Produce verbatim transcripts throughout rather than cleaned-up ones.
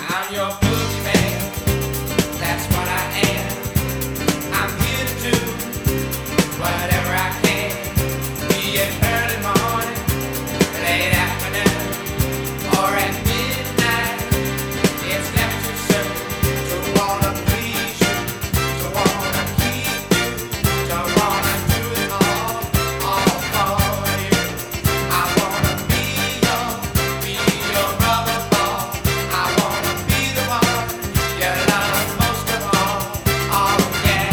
I'm your boogeyman. That's what I am. I'm here to do whatever I can. Be it early morning, late afternoon, or at midnight. It's never too soon to wanna please you, to wanna keep you, to wanna do it all, all for you. I wanna be your, be your rubber ball. I wanna be the one you love most of all. Oh yeah.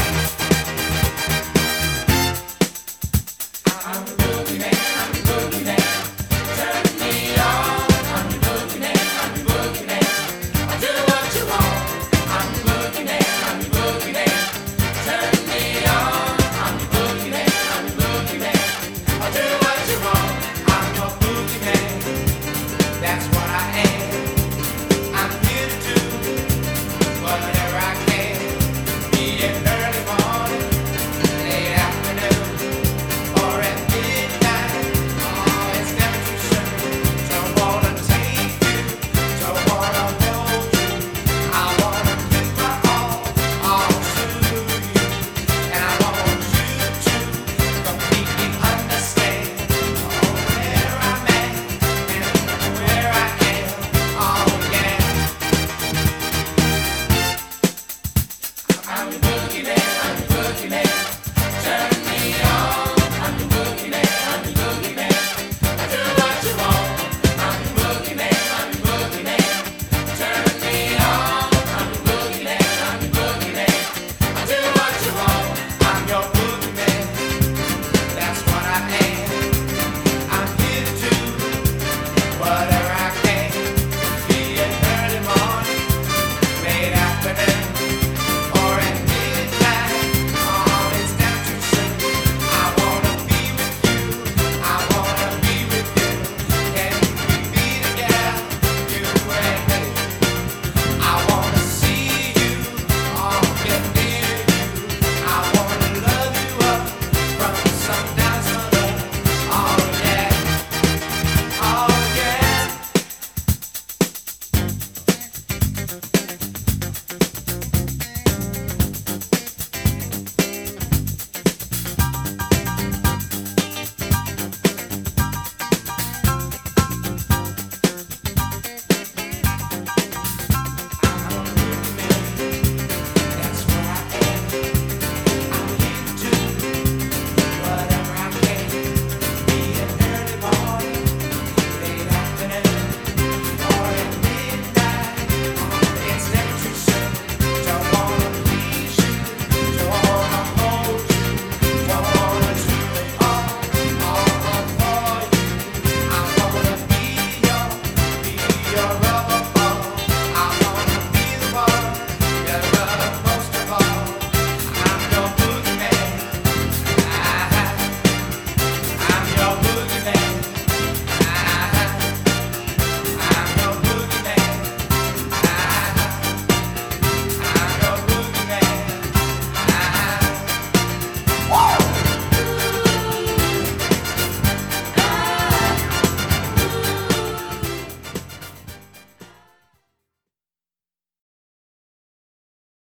I'm the boogeyman, I'm the boogeyman. Turn me on. I'm the boogeyman, I'm the boogeyman. I'll do what you want. I'm the boogeyman, I'm the boogeyman. Turn me on. I'm the boogeyman, I'm the boogeyman. I'll do what you want. I'm your boogeyman. That's what I am. I'm here to do whatever I can. Be it early morning, late afternoon, or at midnight. Oh, it's never too soon to wanna take you, to wanna hold you. I wanna give my all, all to you, and I want you to completely understand where I'm at and where I am. Oh yeah. I'm the boogeyman, I'm the boogeyman. Turn me on. I'm the boogeyman, I'm the boogeyman. I do what you want. I'm the boogeyman, I'm the boogeyman. Turn me on. I'm the boogeyman, I'm the boogeyman. I do what you want. I'm your boogeyman. That's what I am. I'm here to do whatever I can. Be it early morning, late afternoon, or at midnight. Oh, it's never too soon. I wanna be with you. I wanna be with you. Can we be together, you and me? I wanna see you, oh, get near you. I wanna love you up from sundown to love. Oh yeah, oh yeah. That's what I am. I'm here to do whatever I can. Be it early morning, late afternoon, or at midnight. Oh, it's never too soon to wanna please you, to wanna hold you, to wanna do it all, all for you. I wanna be your, be your